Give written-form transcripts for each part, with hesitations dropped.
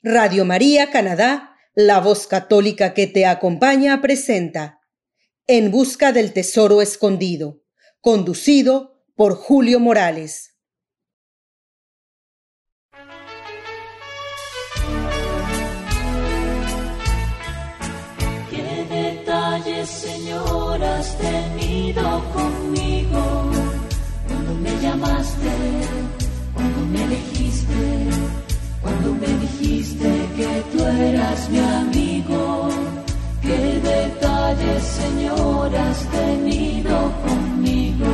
Radio María Canadá, la voz católica que te acompaña, presenta En busca del tesoro escondido, conducido por Julio Morales. Qué detalles, Señor, has tenido conmigo, cuando me llamaste, cuando me elegiste, cuando me dijiste que tú eras mi amigo. Qué detalles, Señor, has tenido conmigo.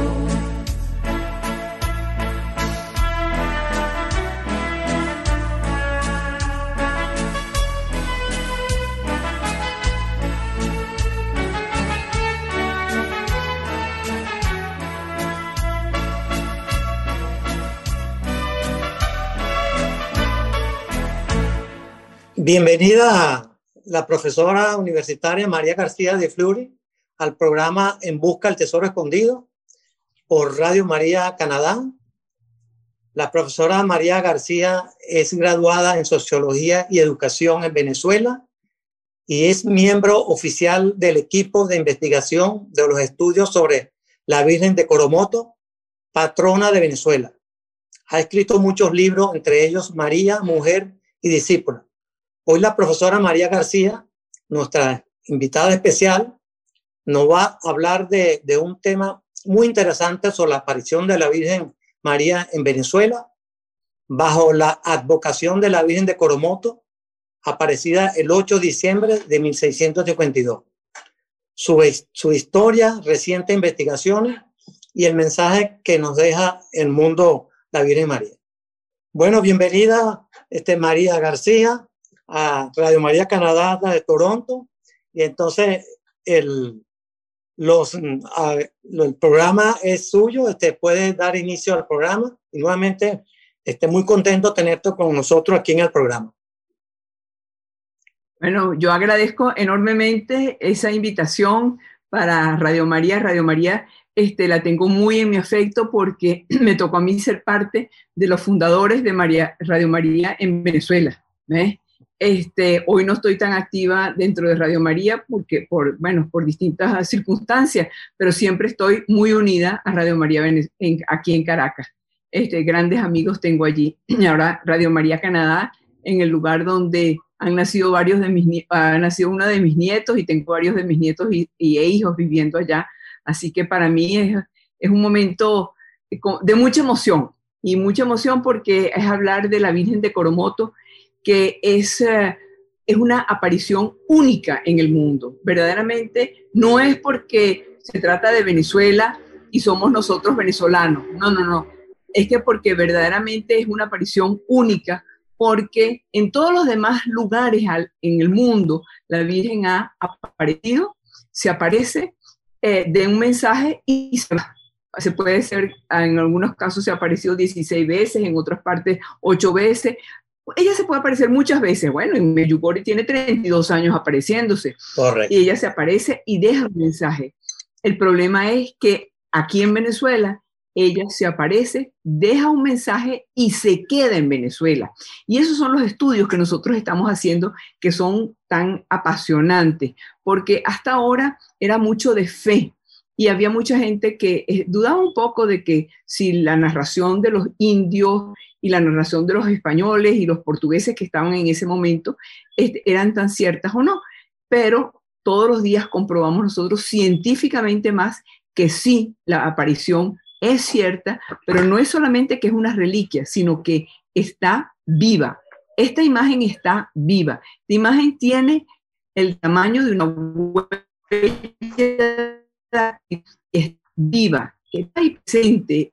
Bienvenida la profesora universitaria María García de Fleury al programa En Busca del Tesoro Escondido por Radio María Canadá. La profesora María García es graduada en Sociología y Educación en Venezuela y es miembro oficial del equipo de investigación de los estudios sobre la Virgen de Coromoto, patrona de Venezuela. Ha escrito muchos libros, entre ellos María, Mujer y Discípula. Hoy la profesora María García, nuestra invitada especial, nos va a hablar de un tema muy interesante sobre la aparición de la Virgen María en Venezuela, bajo la advocación de la Virgen de Coromoto, aparecida el 8 de diciembre de 1652. Su historia, recientes investigaciones y el mensaje que nos deja el mundo la Virgen María. Bueno, bienvenida María García a Radio María Canadá de Toronto, y entonces el programa es suyo. Puede dar inicio al programa y nuevamente muy contento de tenerte con nosotros aquí en el programa. Bueno, yo agradezco enormemente esa invitación para Radio María. Radio María la tengo muy en mi afecto porque me tocó a mí ser parte de los fundadores de Radio María en Venezuela. Hoy no estoy tan activa dentro de Radio María porque por distintas circunstancias, pero siempre estoy muy unida a Radio María aquí en Caracas. Grandes amigos tengo allí. Y ahora Radio María Canadá, en el lugar donde han nacido ha nacido uno de mis nietos, y tengo varios de mis nietos y hijos viviendo allá. Así que para mí es un momento de mucha emoción, y mucha emoción porque es hablar de la Virgen de Coromoto, que es una aparición única en el mundo. Verdaderamente no es porque se trata de Venezuela y somos nosotros venezolanos. No. Es que porque verdaderamente es una aparición única, porque en todos los demás lugares en el mundo la Virgen ha aparecido, se aparece, de un mensaje y se puede ser, en algunos casos se ha aparecido 16 veces, en otras partes 8 veces. Ella se puede aparecer muchas veces. Bueno, en Medjugorje tiene 32 años apareciéndose. Correcto. Y ella se aparece y deja un mensaje. El problema es que aquí en Venezuela, ella se aparece, deja un mensaje y se queda en Venezuela. Y esos son los estudios que nosotros estamos haciendo, que son tan apasionantes, porque hasta ahora era mucho de fe. Y había mucha gente que dudaba un poco de que si la narración de los indios y la narración de los españoles y los portugueses que estaban en ese momento eran tan ciertas o no. Pero todos los días comprobamos nosotros científicamente más que sí, la aparición es cierta, pero no es solamente que es una reliquia, sino que está viva. Esta imagen está viva. La imagen tiene el tamaño de una huella, es viva, que está ahí presente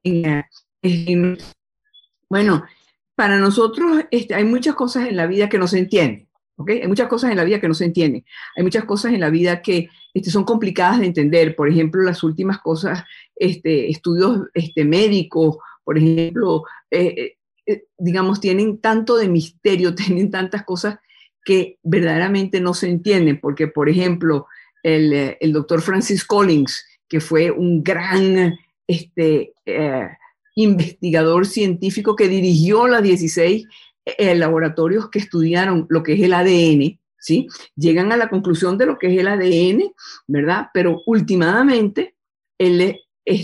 bueno, para nosotros hay muchas cosas en la vida que no se entienden, ¿ok? Hay muchas cosas en la vida que no se entienden. Hay muchas cosas en la vida que son complicadas de entender. Por ejemplo, las últimas cosas, estudios médicos, por ejemplo, digamos, tienen tanto de misterio, tienen tantas cosas que verdaderamente no se entienden. Porque, por ejemplo, el doctor Francis Collins, que fue un gran investigador científico que dirigió las 16 laboratorios que estudiaron lo que es el ADN, ¿sí? Llegan a la conclusión de lo que es el ADN, ¿verdad? Pero últimamente, en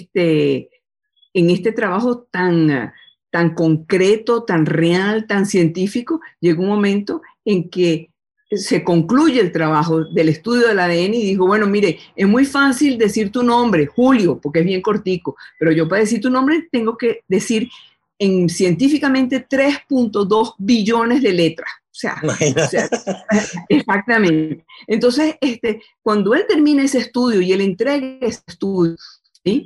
este trabajo tan concreto, tan real, tan científico, llegó un momento en que se concluye el trabajo del estudio del ADN y dijo, bueno, mire, es muy fácil decir tu nombre, Julio, porque es bien cortico, pero yo para decir tu nombre tengo que decir científicamente 3.2 billones de letras. O sea, exactamente. Entonces, cuando él termina ese estudio y él entrega ese estudio, ¿sí?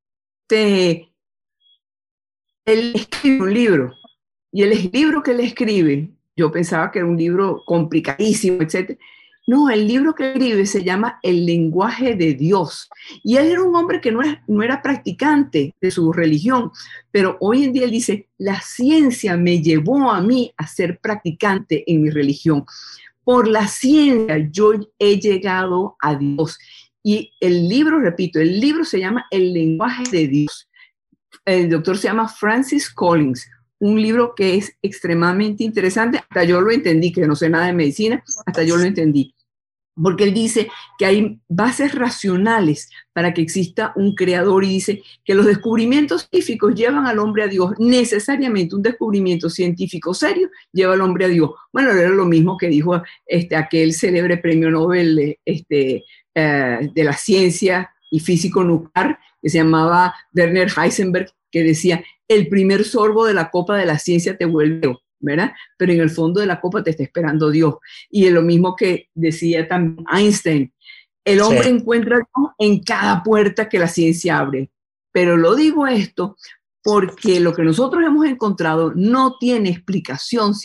Él escribe un libro, y el libro que él escribe, yo pensaba que era un libro complicadísimo, etc. No, el libro que escribe se llama El lenguaje de Dios. Y él era un hombre que no era practicante de su religión, pero hoy en día él dice, la ciencia me llevó a mí a ser practicante en mi religión. Por la ciencia yo he llegado a Dios. Y el libro, repito, el libro se llama El lenguaje de Dios. El doctor se llama Francis Collins, un libro que es extremadamente interesante, hasta yo lo entendí, que no sé nada de medicina, hasta yo lo entendí, porque él dice que hay bases racionales para que exista un creador y dice que los descubrimientos científicos llevan al hombre a Dios, necesariamente un descubrimiento científico serio lleva al hombre a Dios. Bueno, era lo mismo que dijo aquel célebre premio Nobel de la ciencia y físico nuclear, que se llamaba Werner Heisenberg, que decía, el primer sorbo de la copa de la ciencia te vuelve, ¿verdad? Pero en el fondo de la copa te está esperando Dios. Y es lo mismo que decía también Einstein, el hombre encuentra Dios en cada puerta que la ciencia abre. Pero lo digo esto porque lo que nosotros hemos encontrado no tiene explicación,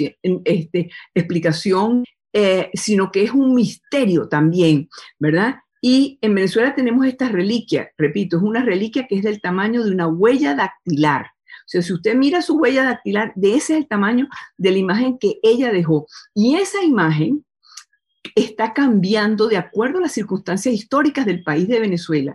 sino que es un misterio también, ¿verdad? Y en Venezuela tenemos esta reliquia, repito, es una reliquia que es del tamaño de una huella dactilar. O sea, si usted mira su huella dactilar, de ese es el tamaño de la imagen que ella dejó. Y esa imagen está cambiando de acuerdo a las circunstancias históricas del país de Venezuela.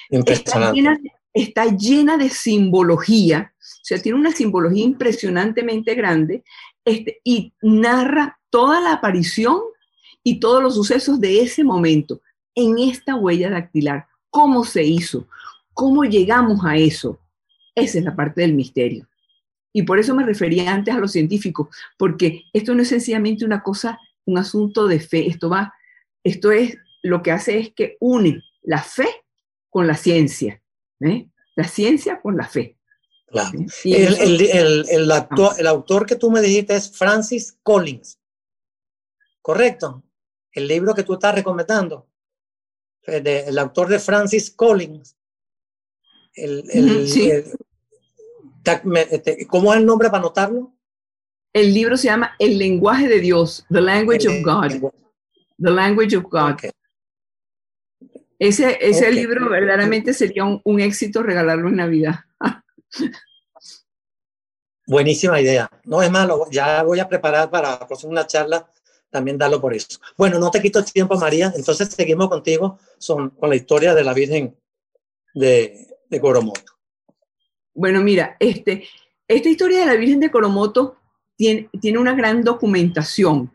Está llena de simbología, o sea, tiene una simbología impresionantemente grande, y narra toda la aparición y todos los sucesos de ese momento en esta huella dactilar. ¿Cómo se hizo? ¿Cómo llegamos a eso? Esa es la parte del misterio. Y por eso me refería antes a los científicos, porque esto no es sencillamente una cosa, un asunto de fe. Esto es, lo que hace es que une la fe con la ciencia, ¿eh? La ciencia con la fe. Claro. El autor que tú me dijiste es Francis Collins, ¿correcto? El libro que tú estás recomendando. El autor de Francis Collins. Sí. ¿Cómo es el nombre para anotarlo? El libro se llama El lenguaje de Dios, The Language of God. The Language of God. Okay. Ese libro verdaderamente sería un éxito regalarlo en Navidad. Buenísima idea. No, es malo, ya voy a preparar para la próxima charla también darlo por eso. Bueno, no te quito el tiempo, María, entonces seguimos contigo con la historia de la Virgen de Coromoto. Bueno, mira, esta historia de la Virgen de Coromoto tiene una gran documentación.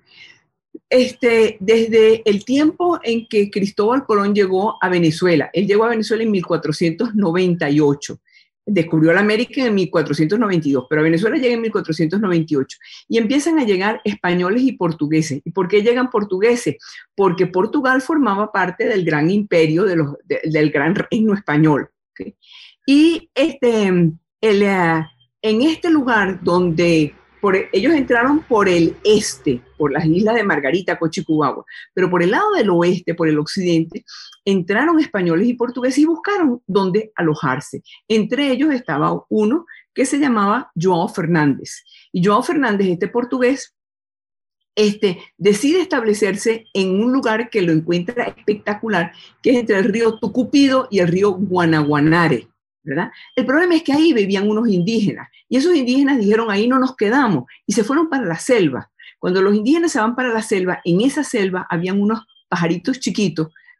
Desde el tiempo en que Cristóbal Colón llegó a Venezuela, él llegó a Venezuela en 1498, descubrió la América en 1492, pero a Venezuela llega en 1498 y empiezan a llegar españoles y portugueses. ¿Y por qué llegan portugueses? Porque Portugal formaba parte del gran imperio, del gran reino español, ¿okay? Y en este lugar donde ellos entraron por el este, por las islas de Margarita, Cochicubagua, pero por el lado del oeste, por el occidente, entraron españoles y portugueses y buscaron dónde alojarse. Entre ellos estaba uno que se llamaba João Fernández. Y João Fernández, este portugués, decide establecerse en un lugar que lo encuentra espectacular, que es entre el río Tucupido y el río Guanaguanare, ¿verdad? El problema es que ahí vivían unos indígenas y esos indígenas dijeron, ahí no nos quedamos, y se fueron para la selva. Cuando los indígenas se van para la selva, en esa selva habían unos pajaritos chiquitos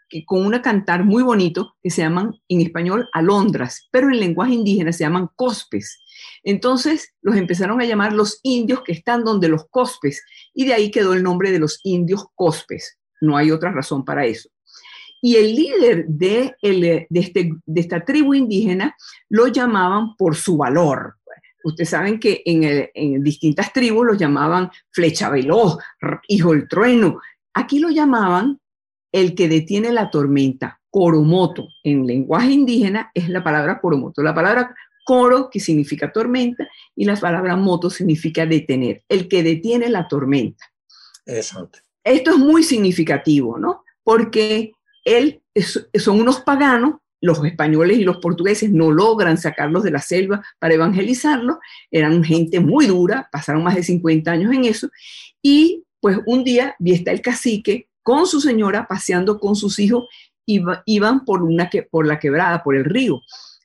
con una cantar muy bonito que se llaman en español alondras, pero en lenguaje indígena se llaman cospes. Entonces los empezaron a llamar los indios que están donde los cospes, y de ahí quedó el nombre de los indios cospes. No hay otra razón para eso. Y el líder de esta tribu indígena lo llamaban por su valor. Ustedes saben que en distintas tribus lo llamaban flecha veloz, hijo del trueno. Aquí lo llamaban el que detiene la tormenta, coromoto. En lenguaje indígena es la palabra coromoto. La palabra coro, que significa tormenta, y la palabra moto significa detener, el que detiene la tormenta. Exacto. Esto es muy significativo, ¿no? Porque son unos paganos, los españoles y los portugueses no logran sacarlos de la selva para evangelizarlos, eran gente muy dura, pasaron más de 50 años en eso, y pues un día está el cacique con su señora paseando con sus hijos, iban por la quebrada, por el río,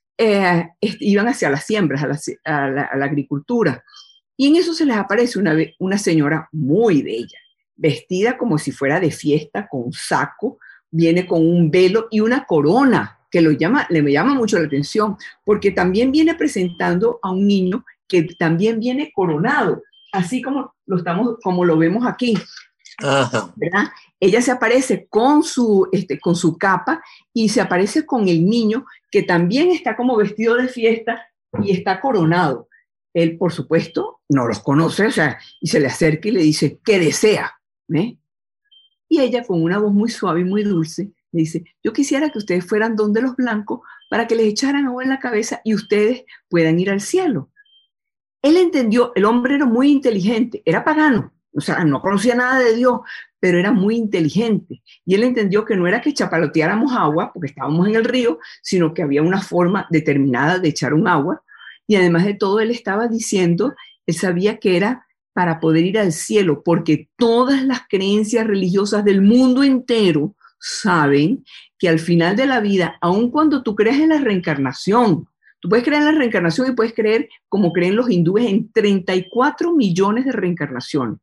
iban hacia las siembras, a la agricultura, y en eso se les aparece una señora muy bella, vestida como si fuera de fiesta, con saco, viene con un velo y una corona, que le llama mucho la atención, porque también viene presentando a un niño que también viene coronado, así como lo vemos aquí. Ajá. ¿Verdad? Ella se aparece con su capa y se aparece con el niño que también está como vestido de fiesta y está coronado. Él, por supuesto, no los conoce, o sea, y se le acerca y le dice, ¿qué desea? ¿Eh? Y ella, con una voz muy suave y muy dulce, le dice, yo quisiera que ustedes fueran donde los blancos para que les echaran agua en la cabeza y ustedes puedan ir al cielo. Él entendió, el hombre era muy inteligente, era pagano, o sea, no conocía nada de Dios, pero era muy inteligente. Y él entendió que no era que chapaloteáramos agua, porque estábamos en el río, sino que había una forma determinada de echar un agua. Y además de todo, él estaba diciendo, él sabía que era para poder ir al cielo, porque todas las creencias religiosas del mundo entero saben que al final de la vida, aun cuando tú crees en la reencarnación, tú puedes creer en la reencarnación y puedes creer, como creen los hindúes, en 34 millones de reencarnaciones.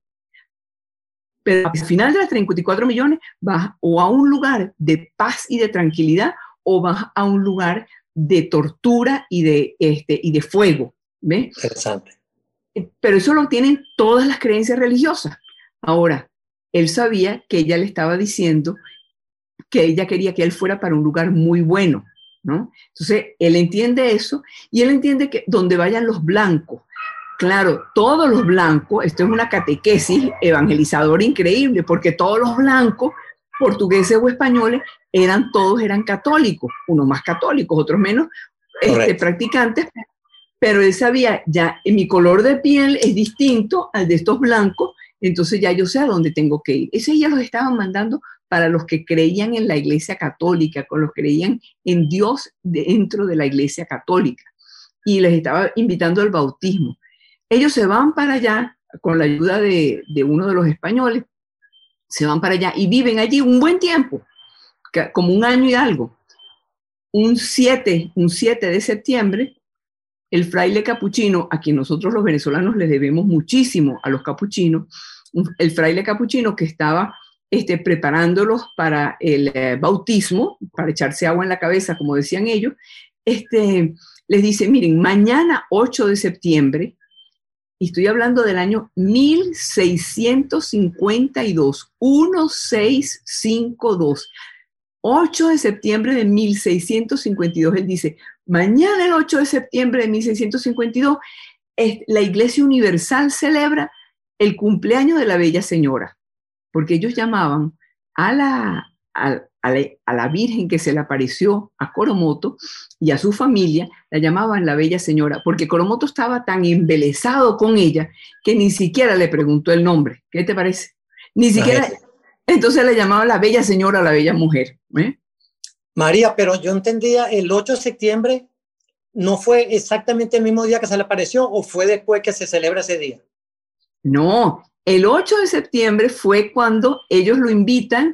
Pero al final de las 34 millones vas o a un lugar de paz y de tranquilidad o vas a un lugar de tortura y de fuego. ¿Ves? Interesante. Pero eso lo tienen todas las creencias religiosas. Ahora, él sabía que ella le estaba diciendo que ella quería que él fuera para un lugar muy bueno, ¿no? Entonces, él entiende eso y él entiende que donde vayan los blancos, claro, todos los blancos, esto es una catequesis evangelizadora increíble, porque todos los blancos, portugueses o españoles, todos eran católicos, unos más católicos, otros menos practicantes, pero él sabía, ya mi color de piel es distinto al de estos blancos, entonces ya yo sé a dónde tengo que ir. Eso ya los estaban mandando para los que creían en la Iglesia Católica, con los que creían en Dios dentro de la Iglesia Católica, y les estaba invitando al bautismo. Ellos se van para allá con la ayuda de uno de los españoles, se van para allá y viven allí un buen tiempo, como un año y algo. Un 7 de septiembre, el fraile capuchino, a quien nosotros los venezolanos les debemos muchísimo a los capuchinos, el fraile capuchino que estaba preparándolos para el bautismo, para echarse agua en la cabeza, como decían ellos, les dice, miren, mañana 8 de septiembre, y estoy hablando del año 1652, 1652, 8 de septiembre de 1652, él dice, mañana el 8 de septiembre de 1652, la Iglesia Universal celebra el cumpleaños de la Bella Señora, porque ellos llamaban a la Virgen que se le apareció a Coromoto y a su familia, la llamaban la Bella Señora, porque Coromoto estaba tan embelesado con ella que ni siquiera le preguntó el nombre. ¿Qué te parece? Ni siquiera... Entonces le llamaban la Bella Señora, la Bella Mujer. María, pero yo entendía, el 8 de septiembre no fue exactamente el mismo día que se le apareció, o fue después que se celebra ese día. No, el 8 de septiembre fue cuando ellos lo invitan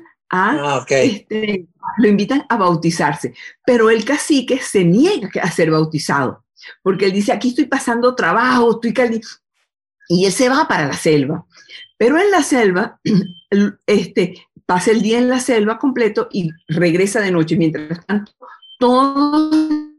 lo invitan a bautizarse, pero el cacique se niega a ser bautizado, porque él dice, aquí estoy pasando trabajo, estoy caliente, y él se va para la selva. Pero en la selva, pasa el día en la selva completo y regresa de noche. Mientras tanto, todos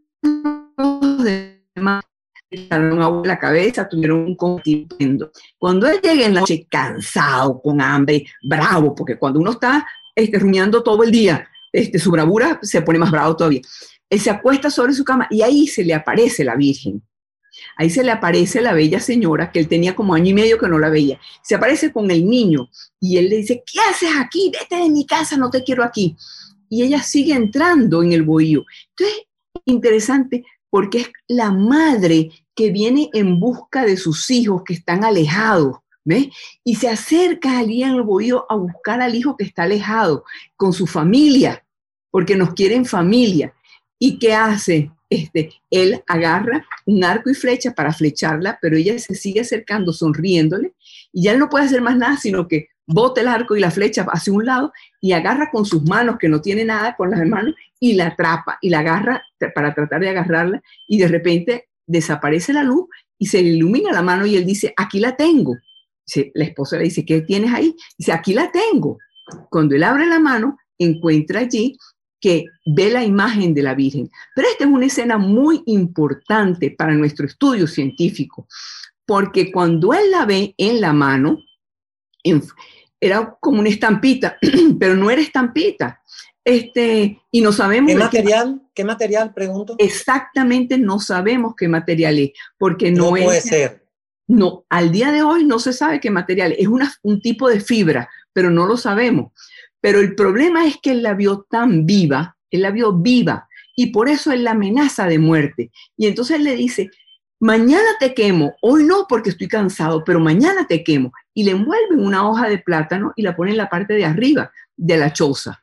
los demás echaron agua en la cabeza, tuvieron un contiendo. Cuando él llega en la noche cansado, con hambre, bravo, porque cuando uno está rumiando todo el día, su bravura se pone más bravo todavía. Él se acuesta sobre su cama y ahí se le aparece la Virgen. Ahí se le aparece la bella señora, que él tenía como año y medio que no la veía. Se aparece con el niño y él le dice, ¿qué haces aquí? Vete de mi casa, no te quiero aquí. Y ella sigue entrando en el bohío. Entonces, interesante, porque es la madre que viene en busca de sus hijos que están alejados, ¿ves? Y se acerca allí en el bohío a buscar al hijo que está alejado, con su familia, porque nos quieren familia. ¿Y qué hace? Él agarra un arco y flecha para flecharla, pero ella se sigue acercando sonriéndole y ya él no puede hacer más nada, sino que bota el arco y la flecha hacia un lado y agarra con sus manos, que no tiene nada con las manos, y la atrapa y la agarra para tratar de agarrarla y de repente desaparece la luz y se le ilumina la mano y él dice, aquí la tengo. La esposa le dice, ¿qué tienes ahí? Dice, aquí la tengo. Cuando él abre la mano, encuentra allí que ve la imagen de la Virgen. Pero esta es una escena muy importante para nuestro estudio científico, porque cuando él la ve en la mano, era como una estampita, pero no era estampita. Y no sabemos... ¿Qué material, pregunto? Exactamente no sabemos qué material es, porque no puede ser. No, al día de hoy no se sabe qué material es. Es un tipo de fibra, pero no lo sabemos. Pero el problema es que él la vio tan viva, él la vio viva, y por eso él la amenaza de muerte. Y entonces él le dice, mañana te quemo, hoy no porque estoy cansado, pero mañana te quemo. Y le envuelven una hoja de plátano y la pone en la parte de arriba de la choza.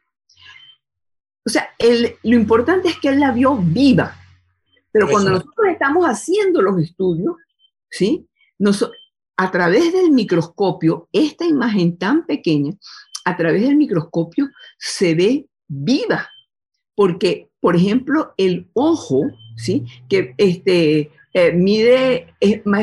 O sea, lo importante es que él la vio viva. Pero cuando nosotros estamos haciendo los estudios, ¿sí? A través del microscopio, esta imagen tan pequeña, a través del microscopio se ve viva, porque, por ejemplo, el ojo, ¿sí? Que mide,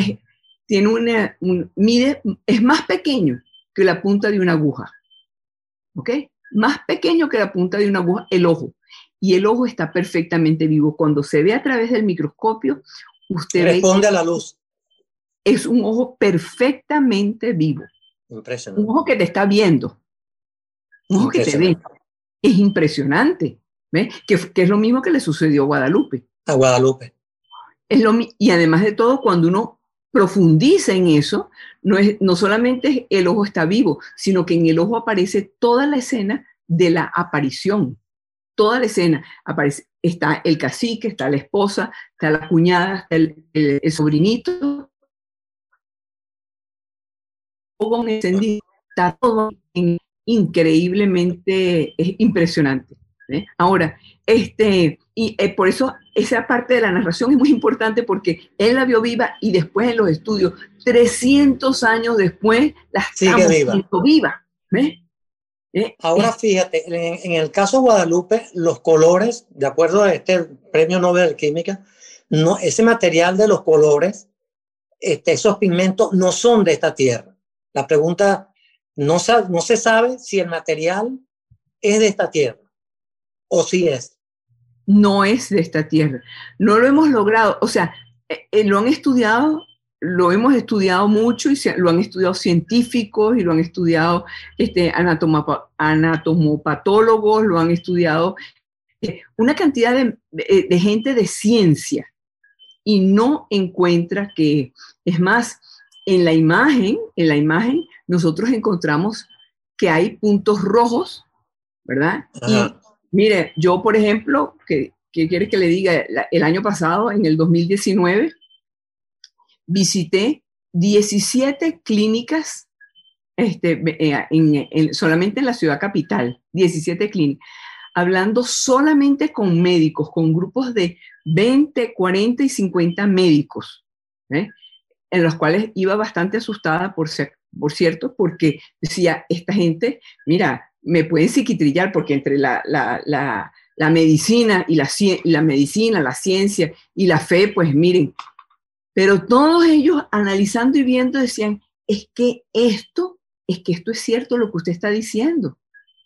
es más pequeño que la punta de una aguja, ¿ok? Más pequeño que la punta de una aguja, el ojo. Y el ojo está perfectamente vivo. Cuando se ve a través del microscopio, usted responde a la luz. Es un ojo perfectamente vivo. Impresionante. Un ojo que te está viendo. Un ojo que te ve. Es impresionante. ¿Ves? Que es lo mismo que le sucedió a Guadalupe. A Guadalupe. Y además de todo, cuando uno profundiza en eso, no solamente el ojo está vivo, sino que en el ojo aparece toda la escena de la aparición. Toda la escena aparece. Está el cacique, está la esposa, está la cuñada, está el sobrinito. Encendido, está todo increíblemente impresionante. Ahora, por eso esa parte de la narración es muy importante, porque él la vio viva y después en los estudios, 300 años después, la estamos viendo viva. Ahora fíjate, en el caso de Guadalupe, los colores, de acuerdo a este premio Nobel de Química, no, ese material de los colores, esos pigmentos no son de esta tierra. La pregunta, no se sabe si el material es de esta tierra o si es. No es de esta tierra. No lo hemos logrado. O sea, lo han estudiado, lo hemos estudiado mucho y lo han estudiado científicos y lo han estudiado anatomopatólogos, lo han estudiado una cantidad de gente de ciencia y no encuentra que, es más, en la imagen nosotros encontramos que hay puntos rojos, ¿verdad? Ajá. Y mire, yo, por ejemplo, ¿qué quiere que le diga? El año pasado, en el 2019, visité 17 clínicas solamente en la ciudad capital, 17 clínicas, hablando solamente con médicos, con grupos de 20, 40 y 50 médicos, en los cuales iba bastante asustada, por cierto, porque decía, esta gente, mira, me pueden psiquitrillar, porque entre la medicina y la ciencia y la fe, pues miren, pero todos ellos analizando y viendo decían, es que esto es cierto lo que usted está diciendo.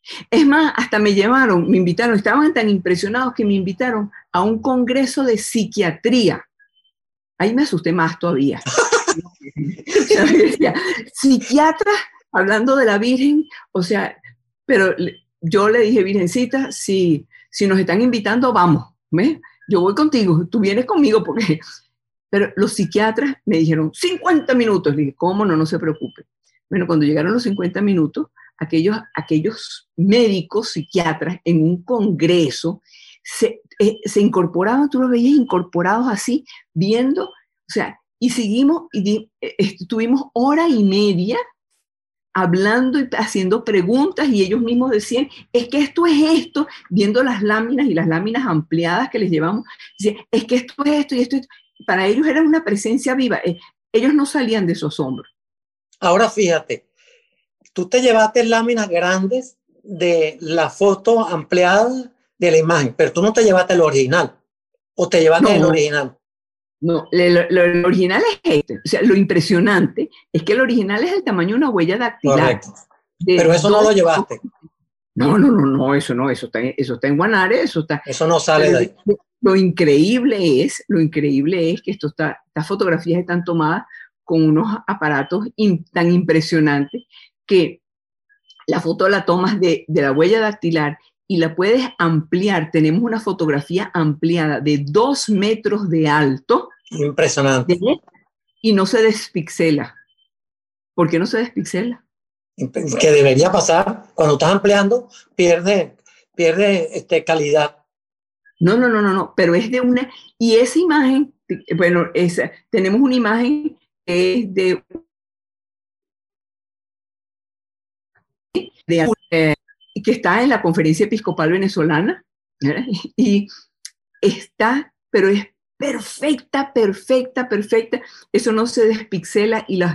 Es más, hasta me invitaron, estaban tan impresionados que me invitaron a un congreso de psiquiatría. Ahí me asusté más todavía. O sea, decía, psiquiatras hablando de la Virgen, o sea, pero yo le dije, Virgencita, si nos están invitando, vamos, ¿ves? Yo voy contigo, tú vienes conmigo, porque... Pero los psiquiatras me dijeron, 50 minutos. Le dije, ¿cómo no? No se preocupe. Bueno, cuando llegaron los 50 minutos, aquellos médicos psiquiatras en un congreso se incorporaban, tú los veías incorporados así, viendo, o sea, y seguimos, y estuvimos hora y media hablando y haciendo preguntas, y ellos mismos decían, es que esto es esto, viendo las láminas y las láminas ampliadas que les llevamos, decían, es que esto es esto y esto. Para ellos era una presencia viva, ellos no salían de su asombro. Ahora fíjate, tú te llevaste láminas grandes de la foto ampliada de la imagen, pero tú no te llevaste el original, o te llevaste el original. No, lo original es este. O sea, lo impresionante es que el original es el tamaño de una huella dactilar. Correcto. Pero eso no lo llevaste. No, eso no, eso está en Guanare, eso no sale de ahí. Lo increíble es que estas fotografías están tomadas con unos aparatos tan impresionantes que la foto la tomas de la huella dactilar y la puedes ampliar. Tenemos una fotografía ampliada de 2 metros de alto. Impresionante. Y no se despixela. ¿Por qué no se despixela? Que debería pasar, cuando estás ampliando, pierde calidad. No, pero es de una, y esa imagen, bueno, tenemos una imagen que es que está en la Conferencia Episcopal Venezolana, ¿verdad? Y pero es perfecta, eso no se despixela y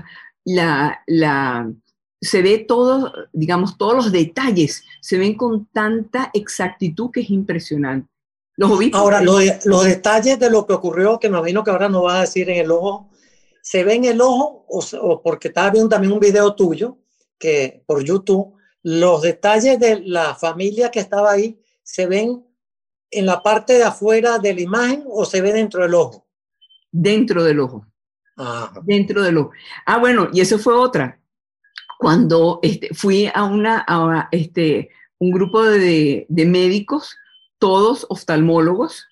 se ve todo, digamos, todos los detalles se ven con tanta exactitud que es impresionante. Ahora, los detalles de lo que ocurrió, que me imagino que ahora nos vas a decir en el ojo, ¿se ve en el ojo o porque estaba viendo también un video tuyo que por YouTube, los detalles de la familia que estaba ahí, ¿se ven en la parte de afuera de la imagen o se ve dentro del ojo? Dentro del ojo. Ajá. Dentro del ojo. Bueno, y eso fue otra. Cuando fui a un grupo de médicos, todos oftalmólogos,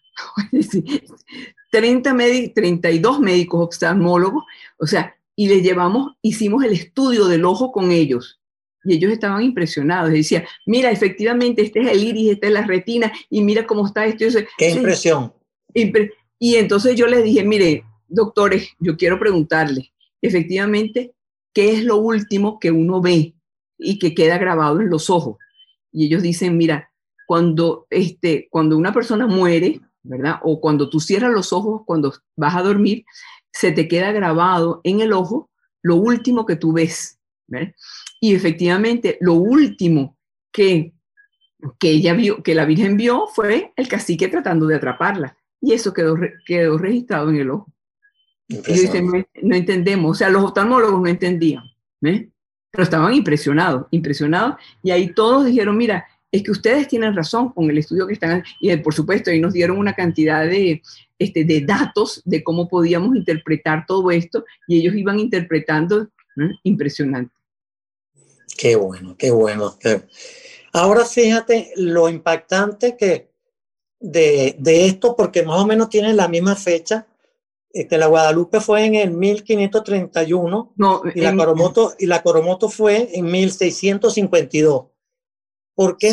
32 médicos oftalmólogos, o sea, y hicimos el estudio del ojo con ellos. Y ellos estaban impresionados. Decían, mira, efectivamente, este es el iris, esta es la retina, y mira cómo está esto. ¡Qué impresión! Y entonces yo les dije, mire, doctores, yo quiero preguntarles, efectivamente, ¿qué es lo último que uno ve y que queda grabado en los ojos? Y ellos dicen, mira, cuando una persona muere, ¿verdad? O cuando tú cierras los ojos, cuando vas a dormir, se te queda grabado en el ojo lo último que tú ves, ¿verdad? Y efectivamente, lo último que ella vio, que la Virgen vio, fue el cacique tratando de atraparla. Y eso quedó registrado en el ojo. Y dicen, no entendemos, o sea, los oftalmólogos no entendían, ¿eh? Pero estaban impresionados, y ahí todos dijeron, mira, es que ustedes tienen razón con el estudio que están, y por supuesto, ahí nos dieron una cantidad de datos de cómo podíamos interpretar todo esto, y ellos iban interpretando, ¿eh? Impresionante. Qué bueno. Ahora fíjate lo impactante que de esto, porque más o menos tienen la misma fecha. La Guadalupe fue en el 1531 y la Coromoto fue en 1652. ¿Por qué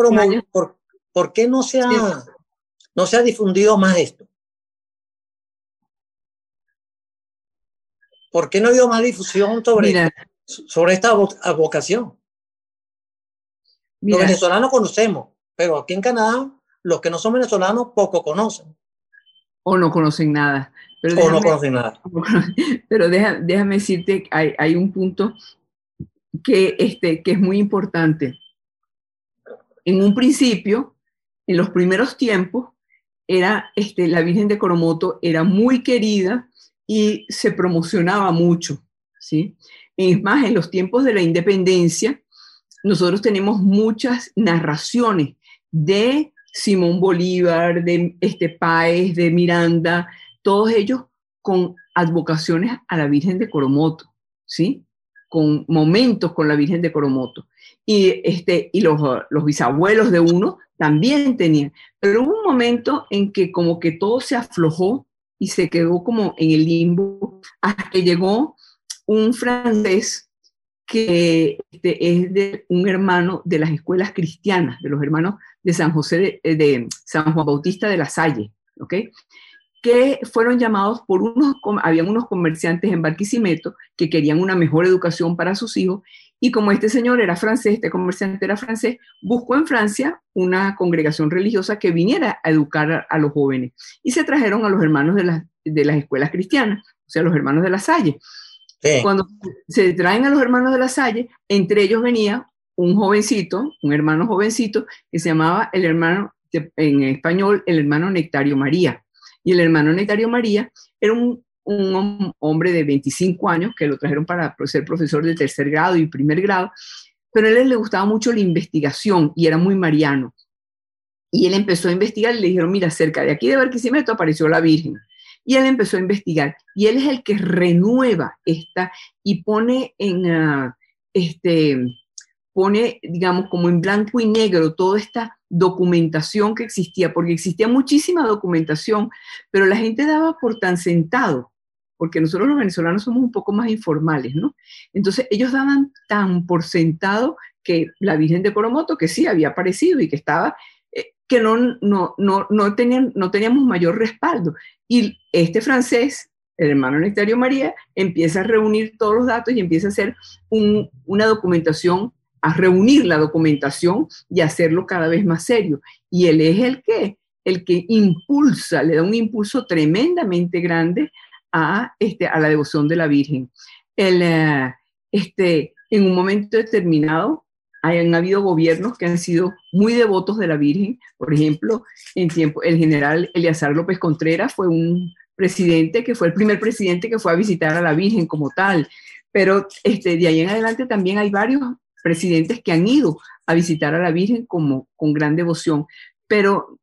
no se ha difundido más esto? ¿Por qué no ha habido más difusión sobre esta vocación? Los venezolanos conocemos, pero aquí en Canadá los que no son venezolanos poco conocen. O no conocen nada. Pero déjame decirte, hay un punto que es muy importante. En un principio, en los primeros tiempos, la Virgen de Coromoto era muy querida y se promocionaba mucho, ¿sí? Es más, en los tiempos de la independencia, nosotros tenemos muchas narraciones de Simón Bolívar, de Páez, de Miranda, todos ellos con advocaciones a la Virgen de Coromoto, ¿sí? Con momentos con la Virgen de Coromoto. Y los bisabuelos de uno también tenían. Pero hubo un momento en que como que todo se aflojó y se quedó como en el limbo hasta que llegó un francés que es de un hermano de las escuelas cristianas, de los hermanos de San José de San Juan Bautista de la Salle, ¿ok? Que fueron llamados por habían unos comerciantes en Barquisimeto que querían una mejor educación para sus hijos, y como este señor era francés, este comerciante era francés, buscó en Francia una congregación religiosa que viniera a educar a los jóvenes, y se trajeron a los hermanos de las escuelas cristianas, o sea, los hermanos de la Salle. Sí. Cuando se traen a los hermanos de la Salle, entre ellos venía un jovencito, un hermano jovencito, que se llamaba en español, el hermano Nectario María. Y el hermano Nectario María era un hombre de 25 años que lo trajeron para ser profesor de tercer grado y primer grado, pero a él le gustaba mucho la investigación y era muy mariano. Y él empezó a investigar y le dijeron, mira, cerca de aquí de Barquisimeto apareció la Virgen. Y él empezó a investigar. Y él es el que renueva esta y pone digamos, como en blanco y negro toda esta documentación que existía, porque existía muchísima documentación, pero la gente daba por tan sentado, porque nosotros los venezolanos somos un poco más informales, ¿no? Entonces ellos daban tan por sentado que la Virgen de Coromoto, que sí había aparecido y que estaba, que no teníamos mayor respaldo. Y este francés, el hermano Nectario María, empieza a reunir todos los datos y empieza a hacer una documentación, a reunir la documentación y hacerlo cada vez más serio. Y él es el que impulsa, le da un impulso tremendamente grande a la devoción de la Virgen. En un momento determinado, han habido gobiernos que han sido muy devotos de la Virgen. Por ejemplo, el general Eleazar López Contreras fue un presidente que fue el primer presidente que fue a visitar a la Virgen como tal. Pero de ahí en adelante también hay varios presidentes que han ido a visitar a la Virgen con gran devoción. Pero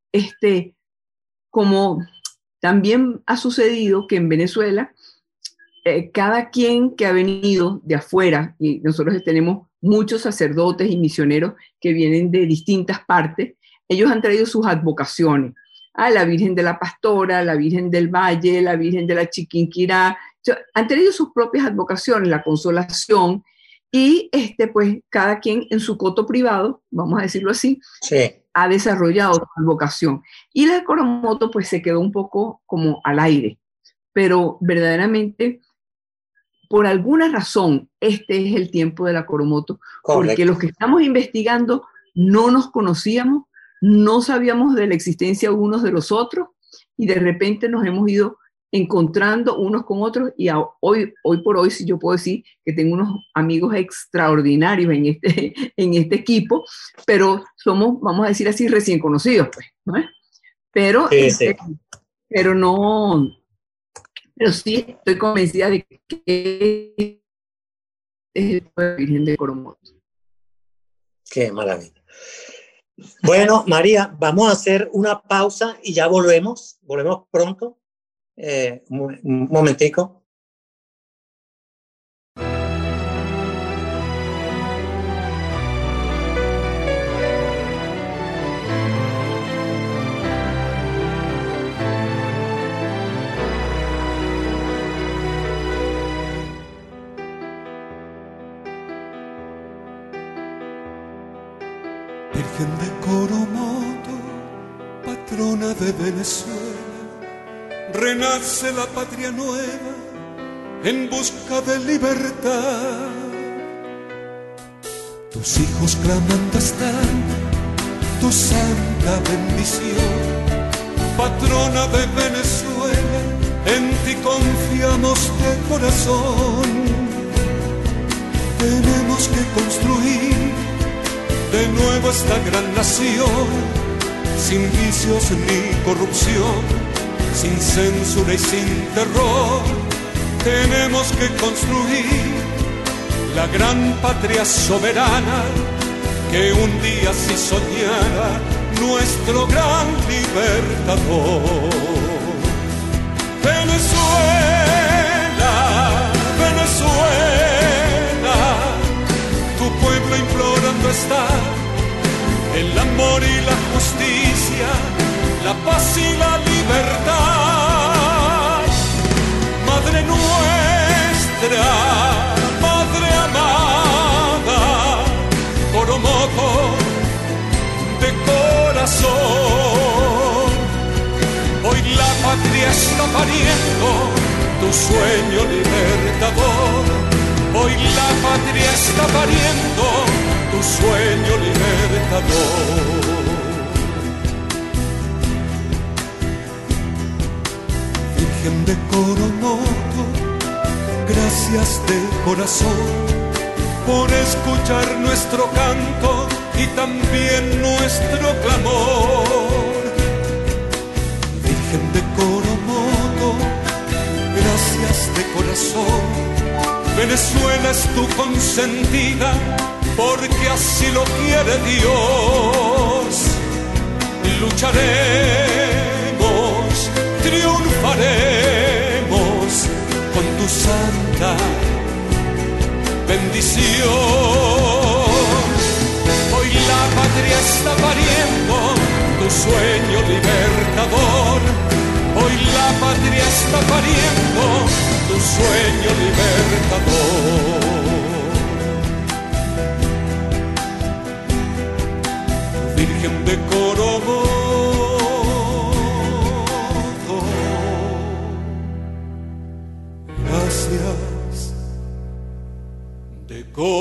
como también ha sucedido que en Venezuela, cada quien que ha venido de afuera, y nosotros tenemos muchos sacerdotes y misioneros que vienen de distintas partes, ellos han traído sus advocaciones. La Virgen de la Pastora, la Virgen del Valle, la Virgen de la Chiquinquirá, han traído sus propias advocaciones, la Consolación, y pues cada quien en su coto privado, vamos a decirlo así, sí, ha desarrollado su advocación. Y la de Coromoto pues se quedó un poco como al aire, pero verdaderamente por alguna razón este es el tiempo de la Coromoto. Correcto. Porque los que estamos investigando no nos conocíamos, no sabíamos de la existencia unos de los otros, y de repente nos hemos ido encontrando unos con otros, y hoy por hoy sí yo puedo decir que tengo unos amigos extraordinarios en este equipo, pero somos, vamos a decir así, recién conocidos, pues, ¿no? Pero, sí. Pero sí estoy convencida de que es la Virgen de Coromoto. Qué maravilla. Bueno, María, vamos a hacer una pausa y ya volvemos pronto. Un momentico. Virgen de Coromoto, patrona de Venezuela, renace la patria nueva en busca de libertad. Tus hijos clamando están tu santa bendición, patrona de Venezuela, en ti confiamos de corazón. Tenemos que construir de nuevo esta gran nación, sin vicios ni corrupción, sin censura y sin terror. Tenemos que construir la gran patria soberana que un día sí soñara nuestro gran libertador. Venezuela, Venezuela, tu pueblo implorando está el amor y la justicia, la paz y la libertad. Madre nuestra, madre amada, Coromoto de corazón, hoy la patria está pariendo tu sueño libertador. Hoy la patria está pariendo tu sueño libertador. Virgen de Coromoto, gracias de corazón por escuchar nuestro canto y también nuestro clamor. Virgen de Coromoto, gracias de corazón. Venezuela es tu consentida, porque así lo quiere Dios. Lucharemos, triunfaremos con tu santa bendición. Hoy la patria está pariendo tu sueño libertador. Hoy la patria está pariendo tu sueño libertador. Virgen de Coromoto, gracias de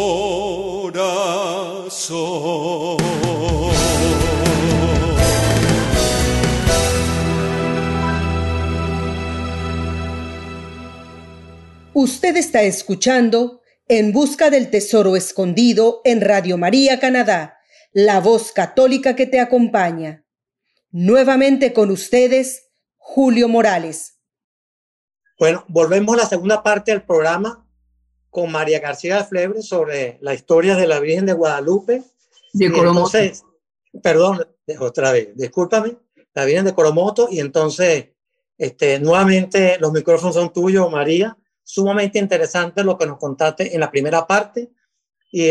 corazón. Usted está escuchando En Busca del Tesoro Escondido en Radio María Canadá, la voz católica que te acompaña. Nuevamente con ustedes, Julio Morales. Bueno, volvemos a la segunda parte del programa con María García de Flebre sobre la historia de la Virgen de Guadalupe. De Coromoto. Entonces, perdón, otra vez, discúlpame, la Virgen de Coromoto. Y entonces, nuevamente los micrófonos son tuyos, María. Sumamente interesante lo que nos contaste en la primera parte. Y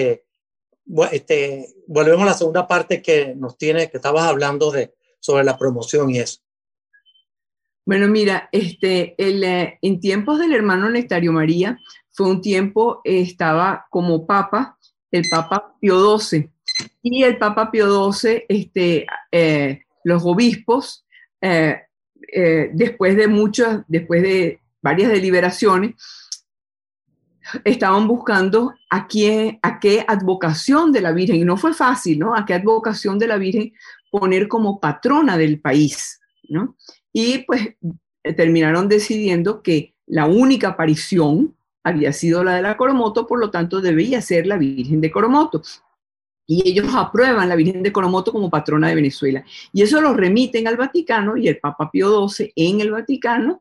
volvemos a la segunda parte que estabas hablando sobre la promoción y eso. Bueno, mira, en tiempos del hermano Nectario María, fue un tiempo, estaba como papa, el Papa Pío XII. Y el Papa Pío XII, los obispos, después de varias deliberaciones, estaban buscando a qué advocación de la Virgen, y no fue fácil, ¿no? A qué advocación de la Virgen poner como patrona del país, ¿no? Y pues terminaron decidiendo que la única aparición había sido la de la Coromoto, por lo tanto debía ser la Virgen de Coromoto. Y ellos aprueban la Virgen de Coromoto como patrona de Venezuela. Y eso lo remiten al Vaticano, y el Papa Pío XII en el Vaticano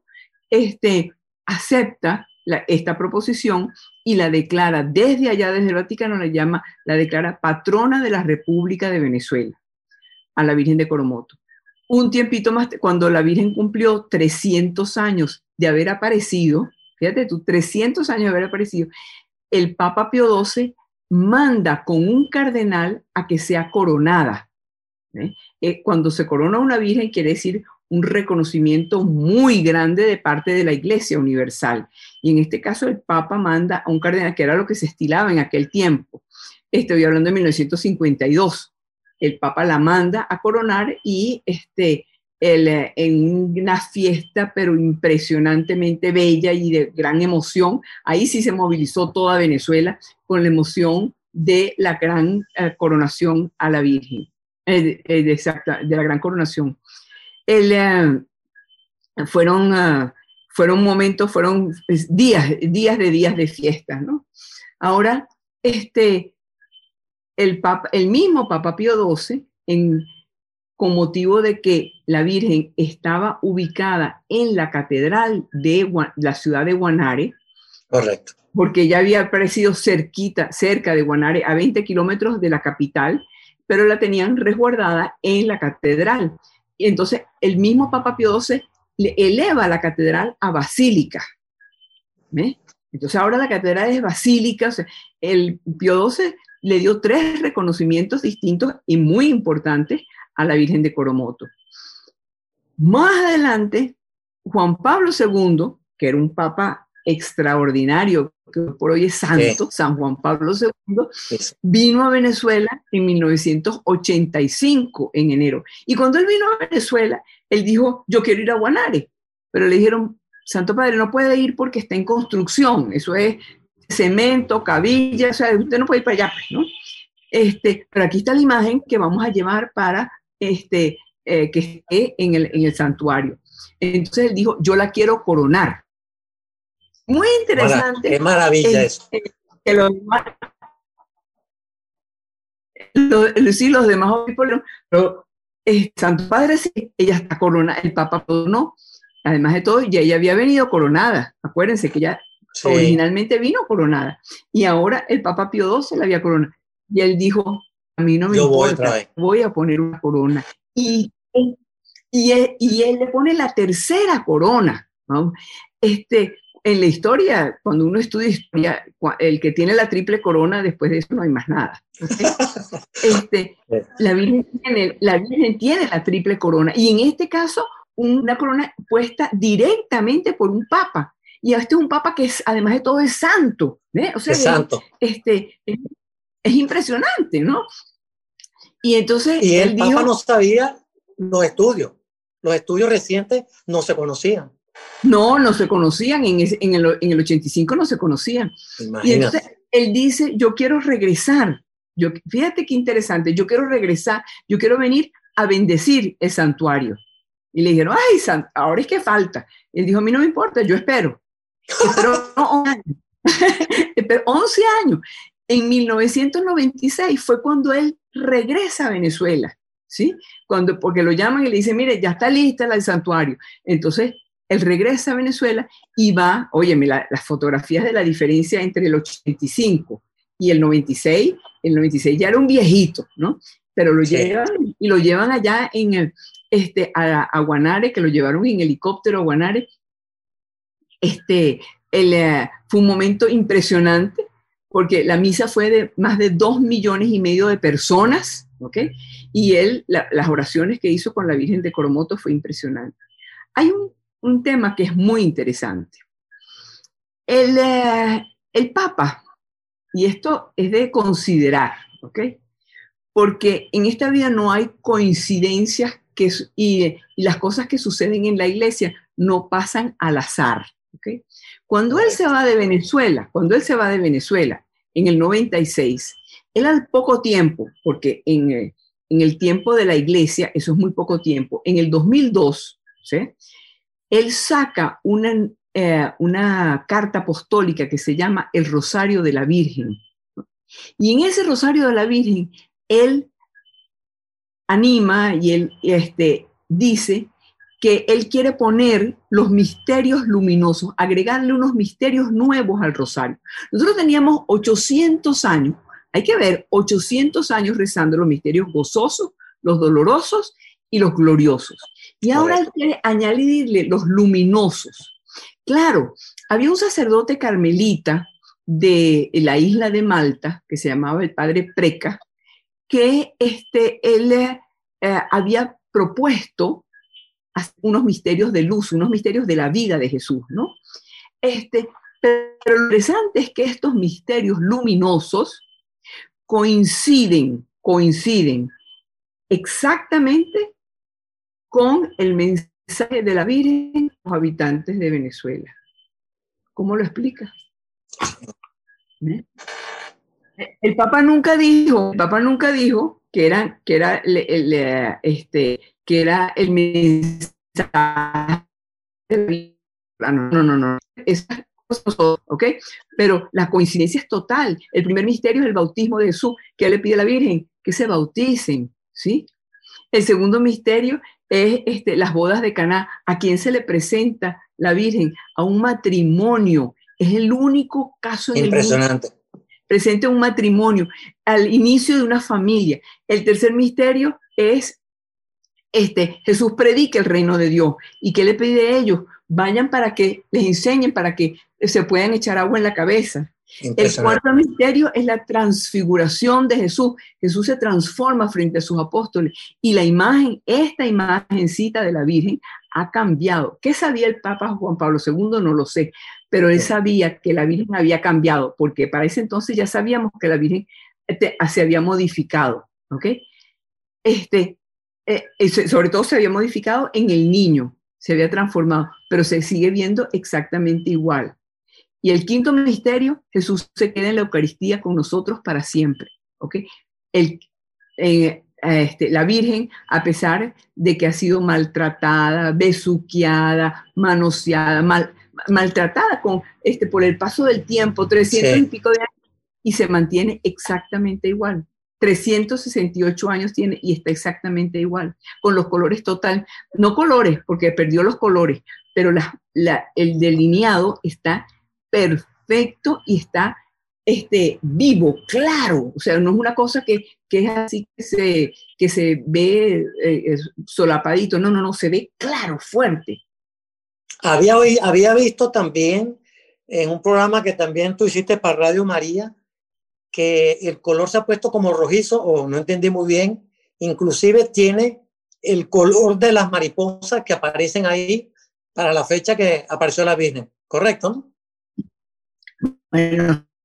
acepta esta proposición y la declara desde allá, desde el Vaticano, la declara patrona de la República de Venezuela, a la Virgen de Coromoto. Un tiempito más, cuando la Virgen cumplió 300 años de haber aparecido, fíjate tú, 300 años de haber aparecido, el Papa Pío XII manda con un cardenal a que sea coronada. Cuando se corona una Virgen, quiere decir un reconocimiento muy grande de parte de la Iglesia Universal. Y en este caso el Papa manda a un cardenal, que era lo que se estilaba en aquel tiempo. Estoy hablando de 1952. El Papa la manda a coronar y en una fiesta, pero impresionantemente bella y de gran emoción, ahí sí se movilizó toda Venezuela con la emoción de la gran coronación a la Virgen, de la gran coronación. Fueron momentos, fueron días de fiestas, ¿no? Ahora, el mismo Papa Pío XII, con motivo de que la Virgen estaba ubicada en la catedral de la ciudad de Guanare. Correcto. porque ella había aparecido cerca de Guanare, a 20 kilómetros de la capital, pero la tenían resguardada en la catedral. Y entonces el mismo Papa Pío XII le eleva la catedral a basílica. ¿Ves? Entonces ahora la catedral es basílica. O sea, el Pío XII le dio 3 reconocimientos distintos y muy importantes a la Virgen de Coromoto. Más adelante, Juan Pablo II, que era un papa extraordinario, que por hoy es santo, San Juan Pablo II, vino a Venezuela en 1985, en enero. Y cuando él vino a Venezuela, él dijo, yo quiero ir a Guanare. Pero le dijeron, Santo Padre, no puede ir porque está en construcción. Eso es cemento, cabilla, o sea, usted no puede ir para allá, ¿no? Pero aquí está la imagen que vamos a llevar para que esté en el santuario. Entonces él dijo, yo la quiero coronar. Muy interesante. Qué maravilla eso. Que sí, los demás obispos, pero Santo Padre sí, ella está coronada, el Papa no. Además de todo, ya ella había venido coronada. Acuérdense que ella originalmente vino coronada. Y ahora el Papa Pío XII la había coronado. Y él dijo, a mí no me importa, voy a poner una corona. Y él le pone la tercera corona, ¿no? En la historia, cuando uno estudia historia, el que tiene la triple corona, después de eso no hay más nada. ¿Okay? La Virgen tiene la triple corona. Y en este caso, una corona puesta directamente por un papa. Y este es un papa que además de todo es santo. O sea, es santo. Es impresionante, ¿no? Y entonces y el Papa no sabía los estudios recientes no se conocían. No se conocían, en el 85 no se conocían. Imagínate. Y entonces él dice, yo quiero regresar, fíjate qué interesante, yo quiero regresar, yo quiero venir a bendecir el santuario. Y le dijeron, ay, ahora es que falta. Él dijo, a mí no me importa, yo espero. Espero 11 años. En 1996 fue cuando él regresa a Venezuela, ¿sí? Porque lo llaman y le dicen, mire, ya está lista el santuario. Entonces, él regresa a Venezuela y va, óyeme, las fotografías de la diferencia entre el 85 y el 96 ya era un viejito, ¿no? Pero lo llevan allá a Guanare, que lo llevaron en helicóptero a Guanare. Fue un momento impresionante, porque la misa fue de más de 2,5 millones de personas, ¿ok? Y las oraciones que hizo con la Virgen de Coromoto fue impresionante. Hay un tema que es muy interesante. El Papa, y esto es de considerar, ¿ok? Porque en esta vida no hay coincidencias y las cosas que suceden en la iglesia no pasan al azar, ¿ok? Cuando él se va de Venezuela, en el 96, él al poco tiempo, porque en el tiempo de la iglesia, eso es muy poco tiempo, en el 2002, ¿sí? Él saca una carta apostólica que se llama El Rosario de la Virgen. Y en ese Rosario de la Virgen, él anima y él dice que él quiere poner los misterios luminosos, agregarle unos misterios nuevos al rosario. Nosotros teníamos 800 años, hay que ver, 800 años rezando los misterios gozosos, los dolorosos y los gloriosos. Y ahora él quiere añadirle los luminosos. Claro, había un sacerdote carmelita de la isla de Malta, que se llamaba el padre Preca, que él había propuesto unos misterios de luz, unos misterios de la vida de Jesús, ¿no? Pero lo interesante es que estos misterios luminosos coinciden exactamente con el mensaje de la Virgen a los habitantes de Venezuela. ¿Cómo lo explica? ¿Eh? El Papa nunca dijo que era el mensaje. No. Esas cosas, ¿ok? Pero la coincidencia es total. El primer misterio es el bautismo de Jesús, que le pide a la Virgen que se bauticen, ¿sí? El segundo misterio es las bodas de Caná. ¿A quién se le presenta la Virgen? A un matrimonio Es el único caso en Impresionante. el mundo presente un matrimonio, al inicio de una familia. El tercer misterio es Jesús predica el reino de Dios. ¿Y qué le pide a ellos? Vayan para que les enseñen, para que se puedan echar agua en la cabeza. El cuarto misterio es la transfiguración de Jesús. Jesús se transforma frente a sus apóstoles y la imagen, esta imagencita de la Virgen ha cambiado. ¿Qué sabía el Papa Juan Pablo II? No lo sé, pero él sabía que la Virgen había cambiado, porque para ese entonces ya sabíamos que la Virgen se había modificado, ¿ok? Sobre todo se había modificado en el niño, se había transformado, pero se sigue viendo exactamente igual. Y el quinto misterio, Jesús se queda en la Eucaristía con nosotros para siempre, ¿ok? La Virgen, a pesar de que ha sido maltratada, besuqueada, manoseada, maltratada por el paso del tiempo, 300 y pico de años, y se mantiene exactamente igual. 368 años tiene y está exactamente igual, con los colores total, no colores, porque perdió los colores, pero el delineado está perfecto y está vivo, claro. O sea, no es una cosa que es así que se ve solapadito, no, se ve claro, fuerte. Había visto también en un programa que también tú hiciste para Radio María, que el color se ha puesto como rojizo, o no entendí muy bien, inclusive tiene el color de las mariposas que aparecen ahí para la fecha que apareció la Virgen, ¿correcto? ¿No? Bueno,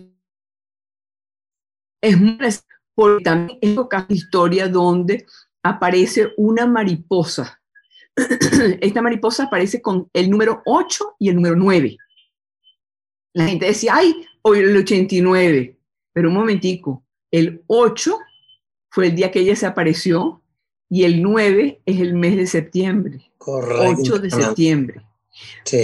es muy porque también es una historia donde aparece una mariposa. Esta mariposa aparece con el número 8 y el número 9. La gente decía, ay, hoy el 89. Pero un momentico, el 8 fue el día que ella se apareció y el 9 es el mes de septiembre. Correcto. 8 de septiembre. Sí.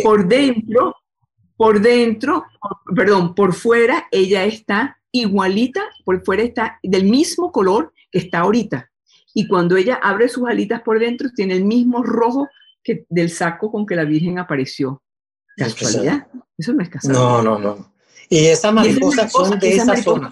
Por fuera ella está igualita, por fuera está del mismo color que está ahorita. Y cuando ella abre sus alitas por dentro, tiene el mismo rojo que del saco con que la Virgen apareció. ¿Casualidad? Eso no es casualidad. No. Y esas mariposas son de esa zona.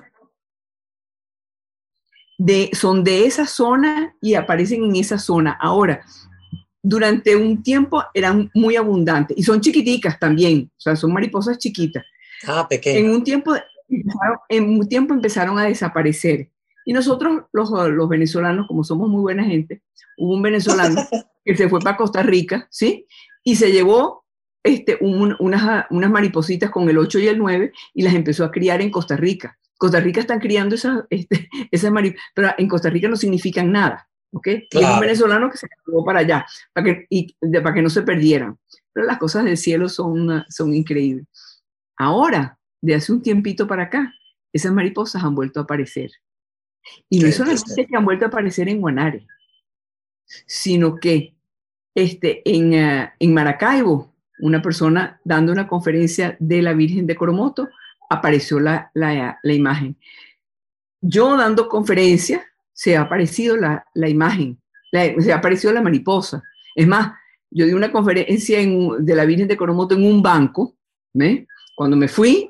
Son de esa zona y aparecen en esa zona. Ahora, durante un tiempo eran muy abundantes y son chiquiticas también, o sea, son mariposas chiquitas. Pequeñas. En un tiempo empezaron a desaparecer. Y nosotros, los venezolanos, como somos muy buena gente, hubo un venezolano que se fue para Costa Rica, ¿sí? Y se llevó unas maripositas con el 8 y el 9 y las empezó a criar en Costa Rica. Costa Rica están criando esas mariposas, pero en Costa Rica no significan nada, ¿ok? Claro. Y es un venezolano que se llevó para allá, para que no se perdieran. Pero las cosas del cielo son increíbles. Ahora, de hace un tiempito para acá, esas mariposas han vuelto a aparecer. Y no es solamente que han vuelto a aparecer en Guanare, sino que en Maracaibo, una persona dando una conferencia de la Virgen de Coromoto, apareció la imagen. Yo dando conferencia, se ha aparecido la imagen, se ha aparecido la mariposa. Es más, yo di una conferencia de la Virgen de Coromoto en un banco, ¿ve? Cuando me fui,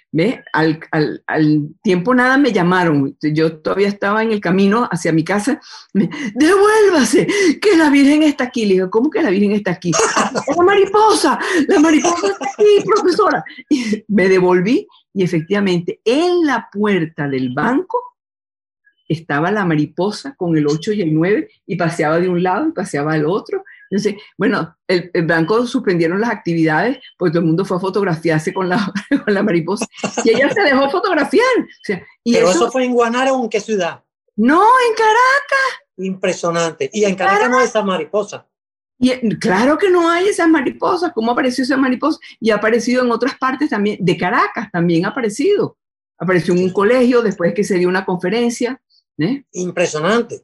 al tiempo nada me llamaron, yo todavía estaba en el camino hacia mi casa, devuélvase, que la Virgen está aquí. Le digo, ¿cómo que la Virgen está aquí? La mariposa está aquí, profesora. Y me devolví y efectivamente en la puerta del banco estaba la mariposa con el 8 y el 9 y paseaba de un lado y paseaba al otro. Entonces, bueno, el banco suspendieron las actividades porque todo el mundo fue a fotografiarse con la mariposa y ella se dejó fotografiar. O sea, ¿Pero eso fue en Guanare o en qué ciudad? No, en Caracas. Impresionante. ¿Y en Caracas no hay esa mariposa? Claro que no hay esas mariposas. ¿Cómo apareció esa mariposa? Y ha aparecido en otras partes también. De Caracas también ha aparecido. Apareció en un colegio después que se dio una conferencia. Impresionante.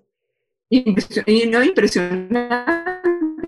Impresionante.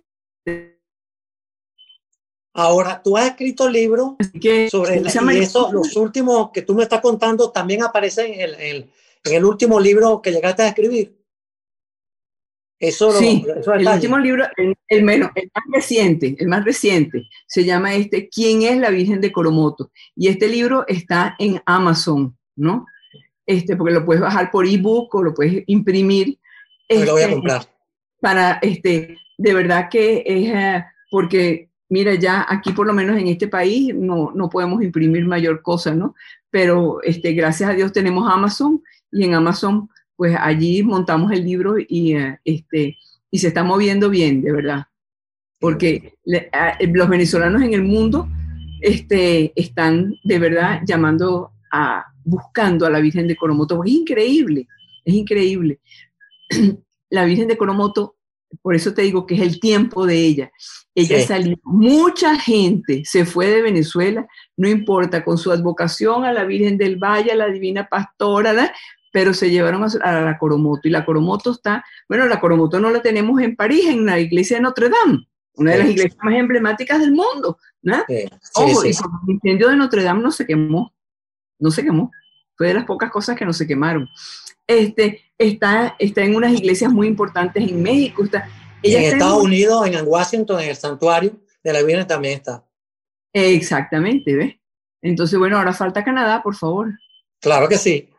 Ahora, tú has escrito libros sobre los últimos que tú me estás contando también aparecen en el último libro que llegaste a escribir. Sí, eso el está último allí. libro, el más reciente, se llama ¿Quién es la Virgen de Coromoto? Y este libro está en Amazon, ¿no? Porque lo puedes bajar por ebook o lo puedes imprimir, Hoy lo voy a este, comprar. de verdad que es, porque mira, ya aquí por lo menos en este país no podemos imprimir mayor cosa, ¿no? Pero gracias a Dios tenemos Amazon y en Amazon pues allí montamos el libro y se está moviendo bien, de verdad, Qué bueno. porque los venezolanos en el mundo están de verdad buscando a la Virgen de Coromoto. Es increíble, es increíble. La Virgen de Coromoto, por eso te digo que es el tiempo de ella. Ella Sí, salió, mucha gente se fue de Venezuela, no importa, con su advocación a la Virgen del Valle, a la Divina Pastora, pero se llevaron a la Coromoto. Y la Coromoto la Coromoto no la tenemos en París, en la iglesia de Notre Dame, una de las sí, iglesias más emblemáticas del mundo, ¿no? sí, sí, Ojo, sí, y sí. con el incendio de Notre Dame no se quemó. Fue de las pocas cosas que no se quemaron. Está en unas iglesias muy importantes en México. Y Ella en está en Estados Unidos, en Washington, en el santuario de la Virgen también está. exactamente, ¿ves? Entonces, bueno, ahora falta Canadá, por favor. Claro que sí.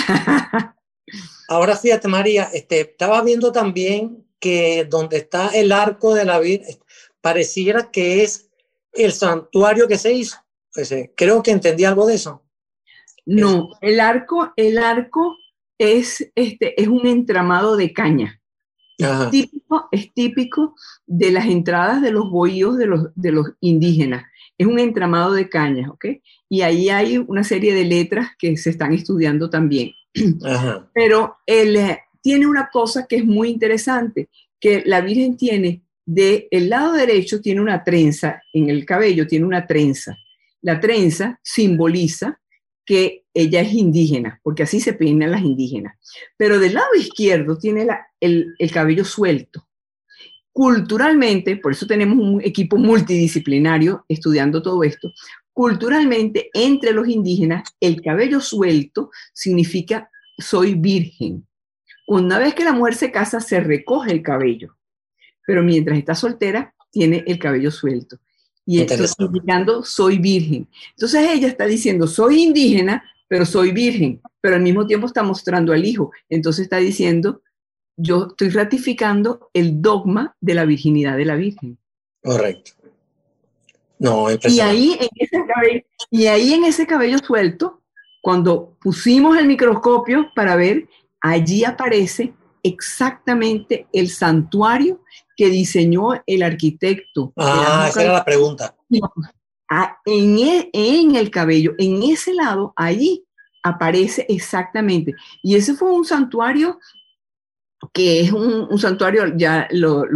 Ahora fíjate, María, estaba viendo también que donde está el arco de la Virgen, pareciera que es el santuario que se hizo. Pues, creo que entendí algo de eso. Es, No, el arco es un entramado de caña. ajá, Es típico de las entradas de los bohíos de los indígenas. Es un entramado de cañas, ¿ok? Y ahí hay una serie de letras que se están estudiando también. ajá, Pero él tiene una cosa que es muy interesante, que la Virgen tiene del lado derecho, tiene una trenza en el cabello, tiene una trenza. La trenza simboliza que ella es indígena, porque así se peinan las indígenas. Pero del lado izquierdo tiene el cabello suelto. Culturalmente, por eso tenemos un equipo multidisciplinario estudiando todo esto, culturalmente entre los indígenas el cabello suelto significa soy virgen. Una vez que la mujer se casa, se recoge el cabello, pero mientras está soltera, tiene el cabello suelto. Y entonces interesante. indicando soy virgen. Entonces ella está diciendo soy indígena, pero soy virgen, pero al mismo tiempo está mostrando al hijo. Entonces está diciendo yo estoy ratificando el dogma de la virginidad de la Virgen. Correcto. No, Y impresionante. ahí en ese cabello suelto, cuando pusimos el microscopio para ver, allí aparece exactamente el santuario que diseñó el arquitecto Ah, Erasmo esa era la pregunta. en el cabello, en ese lado, allí aparece exactamente. Y ese fue un santuario que es un santuario, ya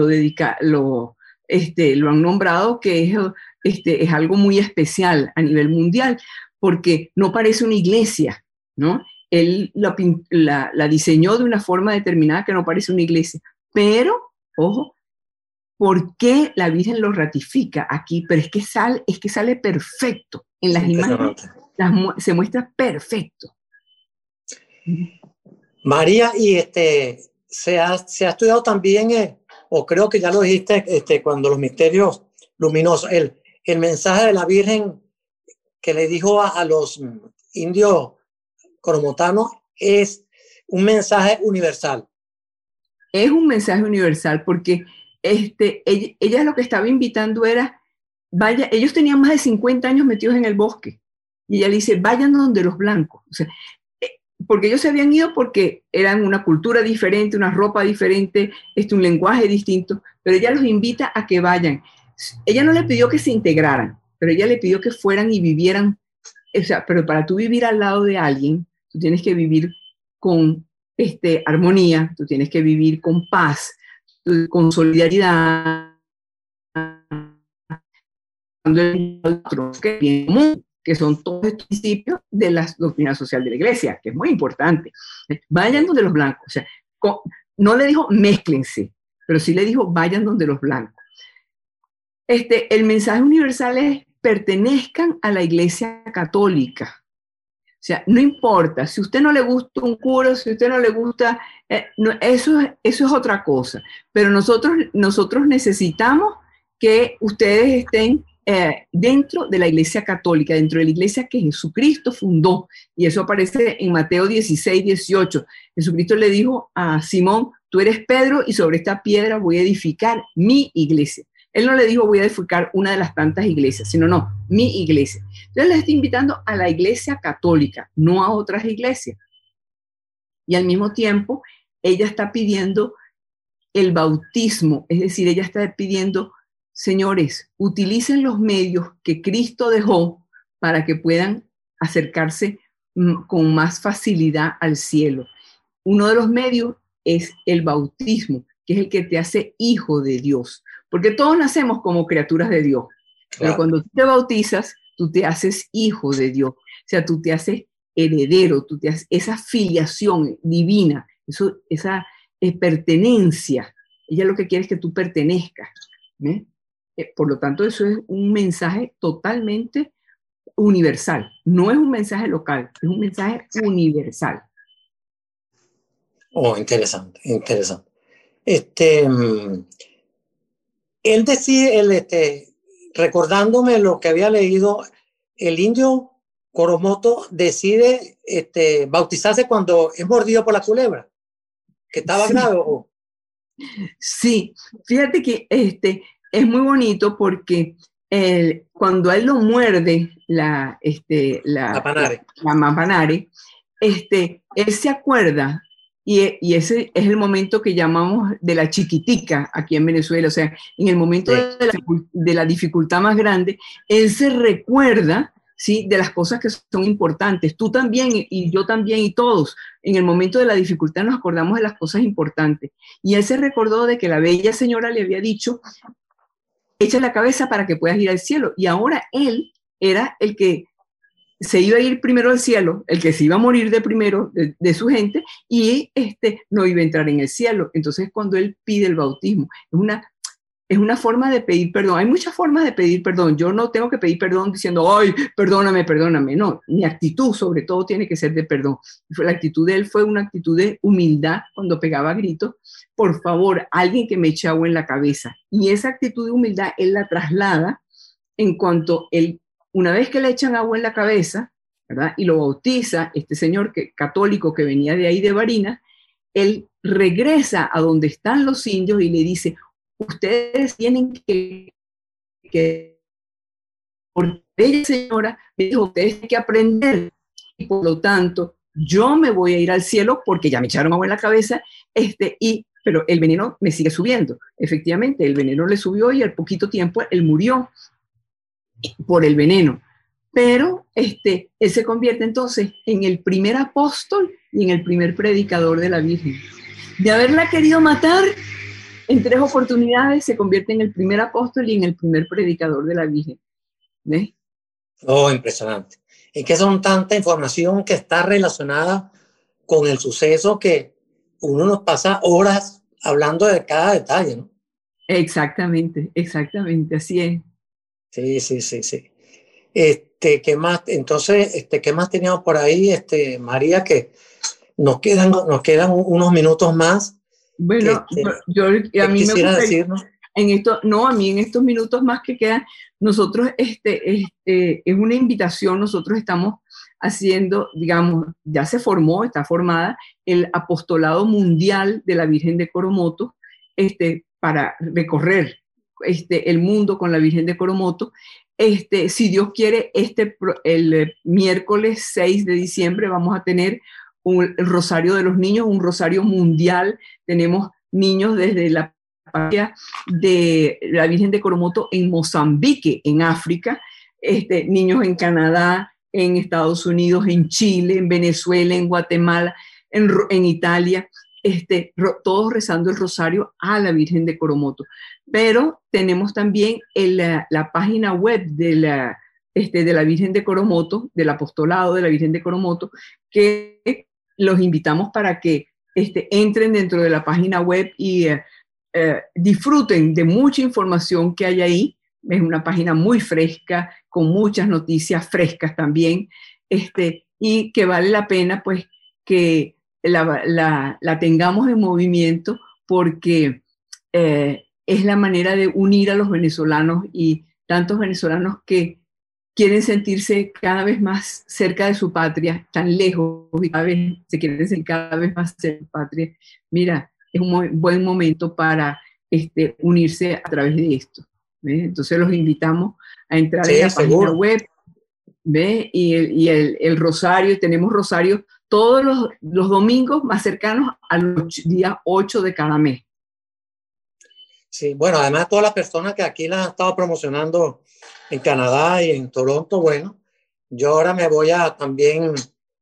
lo han nombrado, que es algo muy especial a nivel mundial, porque no parece una iglesia, ¿no? Él la diseñó de una forma determinada que no parece una iglesia, pero, ojo, ¿por qué la Virgen lo ratifica aquí? Pero es que sale perfecto. En las imágenes Impresionante. se muestra perfecto. María, y se ha estudiado también, o creo que ya lo dijiste, cuando los misterios luminosos, el mensaje de la Virgen que le dijo a los indios coromotanos es un mensaje universal. Es un mensaje universal porque ella lo que estaba invitando era, vaya, ellos tenían más de 50 años metidos en el bosque y ella le dice, vayan donde los blancos. O sea, porque ellos se habían ido porque eran una cultura diferente, una ropa diferente, un lenguaje distinto, pero ella los invita a que vayan. Ella no le pidió que se integraran, pero ella le pidió que fueran y vivieran. O sea, pero para tú vivir al lado de alguien, tú tienes que vivir con armonía, tú tienes que vivir con paz, con solidaridad, que son todos estos principios de la doctrina social de la iglesia, que es muy importante. Vayan donde los blancos, o sea, no le dijo mézclense, pero sí le dijo vayan donde los blancos. El mensaje universal es pertenezcan a la iglesia católica, sea, no importa, si a usted no le gusta un cura, si a usted no le gusta, no, eso es otra cosa. Pero nosotros necesitamos que ustedes estén dentro de la Iglesia Católica, dentro de la Iglesia que Jesucristo fundó. Y eso aparece en Mateo 16, 18. Jesucristo le dijo a Simón, tú eres Pedro y sobre esta piedra voy a edificar mi iglesia. Él no le dijo voy a edificar una de las tantas iglesias, sino no, mi iglesia. Entonces le está invitando a la Iglesia Católica, no a otras iglesias. Y al mismo tiempo, ella está pidiendo el bautismo, es decir, ella está pidiendo, señores, utilicen los medios que Cristo dejó para que puedan acercarse con más facilidad al cielo. Uno de los medios es el bautismo, que es el que te hace hijo de Dios, porque todos nacemos como criaturas de Dios, pero cuando tú te bautizas, tú te haces hijo de Dios, o sea, tú te haces heredero, tú te haces esa filiación divina, esa pertenencia. Ella lo que quiere es que tú pertenezcas. Por lo tanto, eso es un mensaje totalmente universal. No es un mensaje local, es un mensaje universal. Oh, interesante, interesante. Él decide, recordándome lo que había leído, el indio Coromoto decide bautizarse cuando es mordido por la culebra, que estaba grave. Sí, fíjate que es muy bonito porque cuando a él lo muerde la mapanare, él se acuerda. Y ese es el momento que llamamos de la chiquitica aquí en Venezuela, o sea, en el momento de la dificultad más grande, él se recuerda, ¿sí?, de las cosas que son importantes. Tú también, y yo también, y todos, en el momento de la dificultad nos acordamos de las cosas importantes. Y él se recordó de que la bella señora le había dicho, echa la cabeza para que puedas ir al cielo. Y ahora él era el que se iba a ir primero al cielo, el que se iba a morir de primero de su gente, y no iba a entrar en el cielo. Entonces, cuando él pide el bautismo, es una forma de pedir perdón. Hay muchas formas de pedir perdón. Yo no tengo que pedir perdón diciendo, ay, perdóname, perdóname. No, mi actitud sobre todo tiene que ser de perdón. La actitud de él fue una actitud de humildad cuando pegaba gritos, por favor, alguien que me eche agua en la cabeza. Y esa actitud de humildad él la traslada en cuanto él, una vez que le echan agua en la cabeza, ¿verdad?, y lo bautiza este señor católico que venía de ahí de Barinas, él regresa a donde están los indios y le dice, ustedes tienen que porque ella señora me dijo, ustedes tienen que aprender, y por lo tanto yo me voy a ir al cielo porque ya me echaron agua en la cabeza, pero el veneno me sigue subiendo. Efectivamente, el veneno le subió y al poquito tiempo él murió por el veneno. Pero él se convierte entonces en el primer apóstol y en el primer predicador de la Virgen. De haberla querido matar, en 3 oportunidades se convierte en el primer apóstol y en el primer predicador de la Virgen. ¿Ves? Oh, impresionante. Es que son tanta información que está relacionada con el suceso que uno nos pasa horas hablando de cada detalle, ¿no? Exactamente, así es. Sí. ¿Qué más? Entonces, ¿qué más teníamos por ahí, María? Que nos quedan unos minutos más. Bueno, a mí me gusta decirnos. A mí en estos minutos más que quedan, nosotros, es una invitación, nosotros estamos haciendo, digamos, ya está formada el apostolado mundial de la Virgen de Coromoto, para recorrer el mundo con la Virgen de Coromoto. Si Dios quiere, el miércoles 6 de diciembre vamos a tener el Rosario de los Niños, un rosario mundial. Tenemos niños desde la parroquia de la Virgen de Coromoto en Mozambique, en África, niños en Canadá, en Estados Unidos, en Chile, en Venezuela, en Guatemala, en Italia, todos rezando el rosario a la Virgen de Coromoto. Pero tenemos también la página web de la Virgen de Coromoto, del apostolado de la Virgen de Coromoto, que los invitamos para que entren dentro de la página web y disfruten de mucha información que hay ahí. Es una página muy fresca, con muchas noticias frescas también. y que vale la pena pues que la tengamos en movimiento, porque es la manera de unir a los venezolanos, y tantos venezolanos que quieren sentirse cada vez más cerca de su patria, tan lejos, y cada vez se quieren sentir cada vez más cerca de su patria. Mira, es un buen momento para unirse a través de esto. ¿Ves? Entonces los invitamos a entrar en la página web, ¿ves? Y el rosario, tenemos rosario todos los domingos más cercanos al día 8 de cada mes. Sí, bueno, además todas las personas que aquí las han estado promocionando en Canadá y en Toronto, bueno, yo ahora me voy a también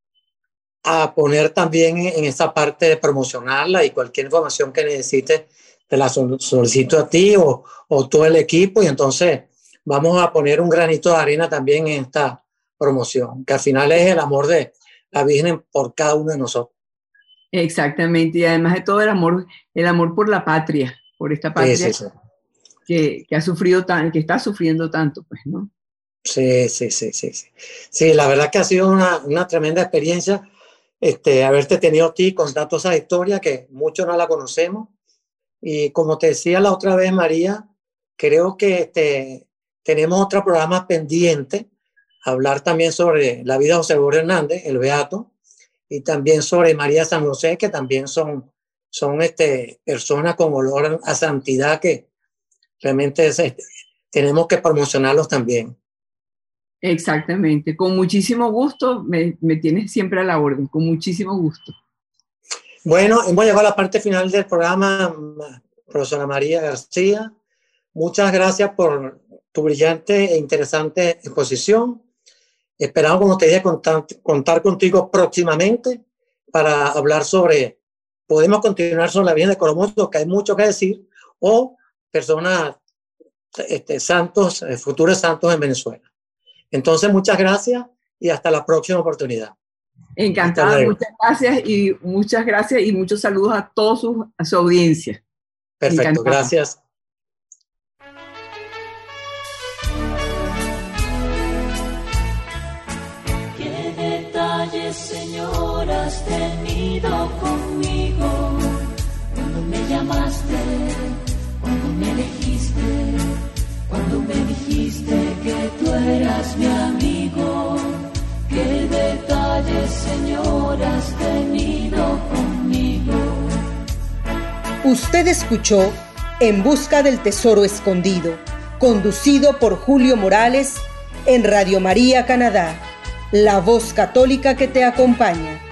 a poner también en esa parte de promocionarla, y cualquier información que necesites te la solicito a ti o todo el equipo, y entonces vamos a poner un granito de arena también en esta promoción, que al final es el amor de la Virgen por cada uno de nosotros. Exactamente, y además de todo el amor por la patria, por esta patria sí. Que ha sufrido que está sufriendo tanto, pues, ¿no? Sí. Sí, la verdad que ha sido una tremenda experiencia haberte tenido a ti contando esa historia que muchos no la conocemos. Y como te decía la otra vez, María, creo que tenemos otro programa pendiente, hablar también sobre la vida de José Gregorio Hernández, el Beato, y también sobre María San José, que también son personas con olor a santidad, que realmente tenemos que promocionarlos también. Exactamente, con muchísimo gusto, me tienes siempre a la orden, con muchísimo gusto. Bueno, hemos llegado a la parte final del programa, profesora María García. Muchas gracias por tu brillante e interesante exposición. Esperamos, como te dije, contar contigo próximamente para hablar podemos continuar sobre la Virgen de Coromoto, que hay mucho que decir, o personas, santos, futuros santos en Venezuela. Entonces, muchas gracias y hasta la próxima oportunidad. Encantada, muchas gracias y muchos saludos a todos a su audiencia. Perfecto, encantada. Gracias. Qué detalles, Señor, has tenido conmigo, cuando me llamaste, cuando me elegiste, cuando me dijiste que tú eras mi amigo. Qué detalles, Señor, has tenido conmigo. Usted escuchó En Busca del Tesoro Escondido, conducido por Julio Morales en Radio María Canadá, la voz católica que te acompaña.